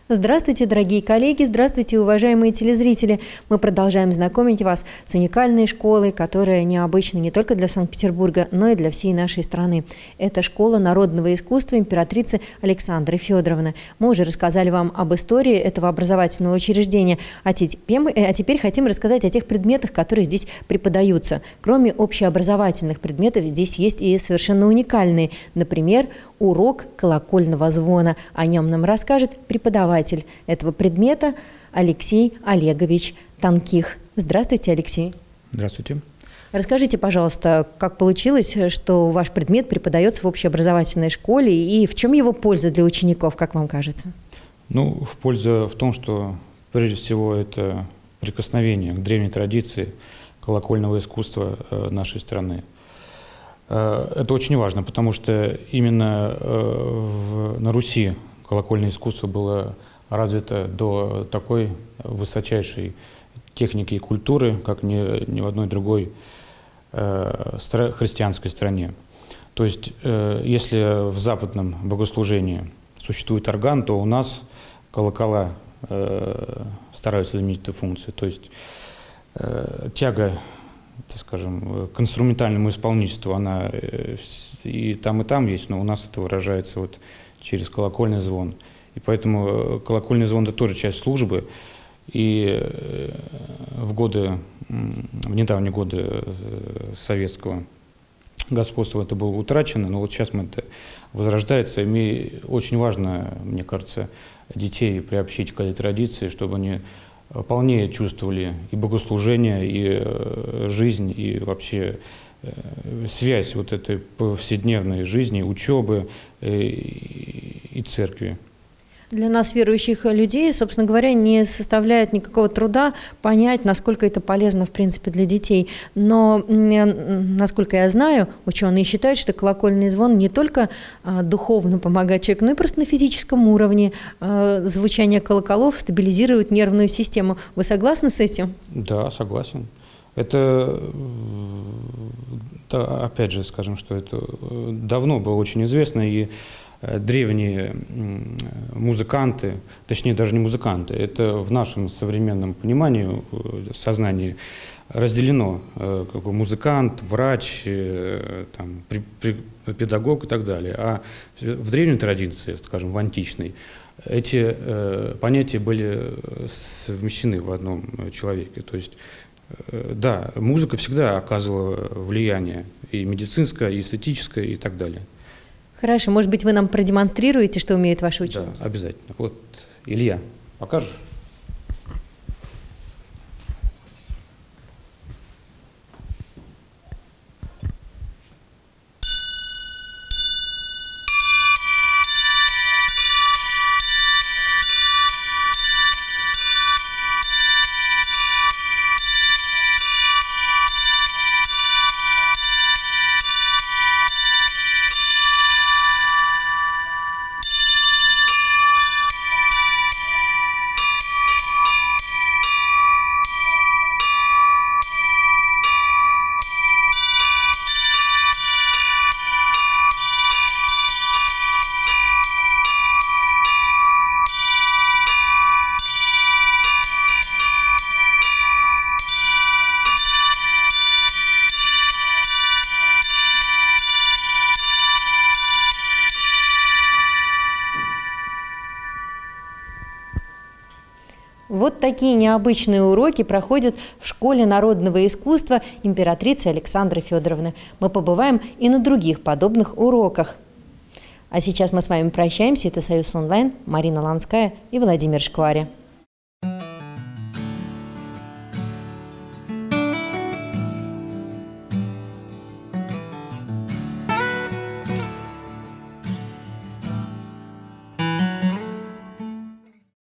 Здравствуйте, дорогие коллеги, здравствуйте, уважаемые телезрители. Мы продолжаем знакомить вас с уникальной школой, которая необычна не только для Санкт-Петербурга, но и для всей нашей страны. Это школа народного искусства императрицы Александры Федоровны. Мы уже рассказали вам об истории этого образовательного учреждения, а теперь хотим рассказать о тех предметах, которые здесь преподаются. Кроме общеобразовательных предметов, здесь есть и совершенно уникальные. Например, урок колокольного звона. О нем нам расскажет преподаватель этого предмета Алексей Олегович Тонких. Здравствуйте, Алексей. Здравствуйте. Расскажите, пожалуйста, как получилось, что ваш предмет преподается в общеобразовательной школе и в чем его польза для учеников, как вам кажется? Польза в том, что прежде всего это прикосновение к древней традиции колокольного искусства нашей страны. Это очень важно, потому что именно на Руси колокольное искусство было развито до такой высочайшей техники и культуры, как ни в одной другой христианской стране. То есть, если в западном богослужении существует орган, то у нас колокола стараются заменить эту функцию. То есть, тяга, так скажем, к инструментальному исполнительству, она и там есть, но у нас это выражается вот через колокольный звон. И поэтому колокольный звон – это тоже часть службы. И в недавние годы советского господства это было утрачено, но вот сейчас это возрождается. И очень важно, мне кажется, детей приобщить к этой традиции, чтобы они полнее чувствовали и богослужение, и жизнь, и вообще связь вот этой повседневной жизни, учебы и церкви. Для нас, верующих людей, собственно говоря, не составляет никакого труда понять, насколько это полезно, в принципе, для детей. Но, насколько я знаю, ученые считают, что колокольный звон не только духовно помогает человеку, но и просто на физическом уровне звучание колоколов стабилизирует нервную систему. Вы согласны с этим? Да, согласен. Это, опять же, скажем, что это давно было очень известно, и древние музыканты, точнее даже не музыканты, это в нашем современном понимании, сознании разделено как бы музыкант, врач, педагог и так далее. А в древней традиции, скажем, в античной, эти понятия были совмещены в одном человеке. То есть, да, музыка всегда оказывала влияние и медицинское, и эстетическое, и так далее. Хорошо, может быть, вы нам продемонстрируете, что умеют ваши ученики? Да, обязательно. Вот, Илья, покажешь? Вот такие необычные уроки проходят в школе народного искусства императрицы Александры Федоровны. Мы побываем и на других подобных уроках. А сейчас мы с вами прощаемся. Это «Союз онлайн», Марина Ланская и Владимир Шкваря.